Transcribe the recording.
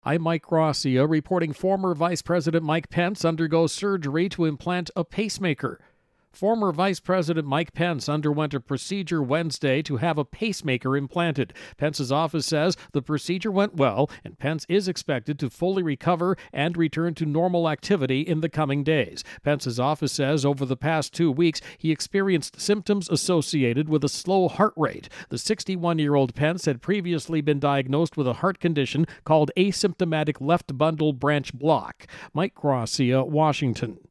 I'm Mike Gracia reporting former Vice President Mike Pence undergoes surgery to implant a pacemaker. Former Vice President Mike Pence underwent a procedure Wednesday to have a pacemaker implanted. Pence's office says the procedure went well, and Pence is expected to fully recover and return to normal activity in the coming days. Pence's office says over the past 2 weeks, he experienced symptoms associated with a slow heart rate. The 61-year-old Pence had previously been diagnosed with a heart condition called asymptomatic left bundle branch block. Mike Gracia, Washington.